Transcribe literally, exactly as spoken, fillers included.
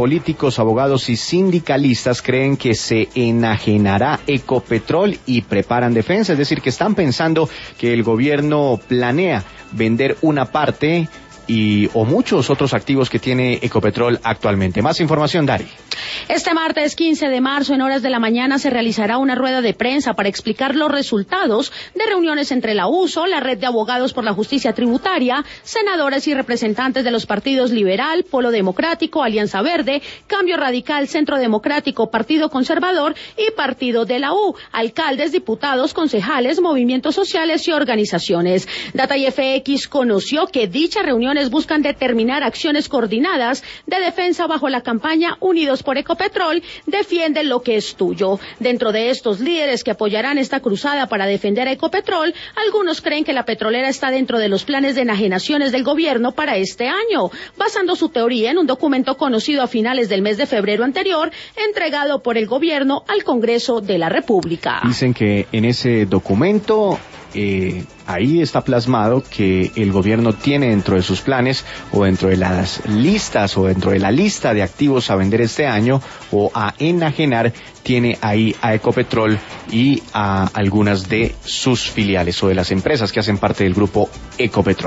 políticos, abogados y sindicalistas creen que se enajenará Ecopetrol y preparan defensa, es decir, que están pensando que el gobierno planea vender una parte y o muchos otros activos que tiene Ecopetrol actualmente. Más información, Dari. Este martes quince de marzo, en horas de la mañana, se realizará una rueda de prensa para explicar los resultados de reuniones entre la U S O, la Red de Abogados por la Justicia Tributaria, senadores y representantes de los partidos Liberal, Polo Democrático, Alianza Verde, Cambio Radical, Centro Democrático, Partido Conservador y Partido de la U, alcaldes, diputados, concejales, movimientos sociales y organizaciones. Data y F X conoció que dichas reuniones buscan determinar acciones coordinadas de defensa bajo la campaña Unidos por Ecopetrol, defiende lo que es tuyo. Dentro de estos líderes que apoyarán esta cruzada para defender a Ecopetrol, algunos creen que la petrolera está dentro de los planes de enajenaciones del gobierno para este año, basando su teoría en un documento conocido a finales del mes de febrero anterior, entregado por el gobierno al Congreso de la República. Dicen que en ese documento Eh, ahí está plasmado que el gobierno tiene dentro de sus planes o dentro de las listas o dentro de la lista de activos a vender este año o a enajenar, tiene ahí a Ecopetrol y a algunas de sus filiales o de las empresas que hacen parte del grupo Ecopetrol.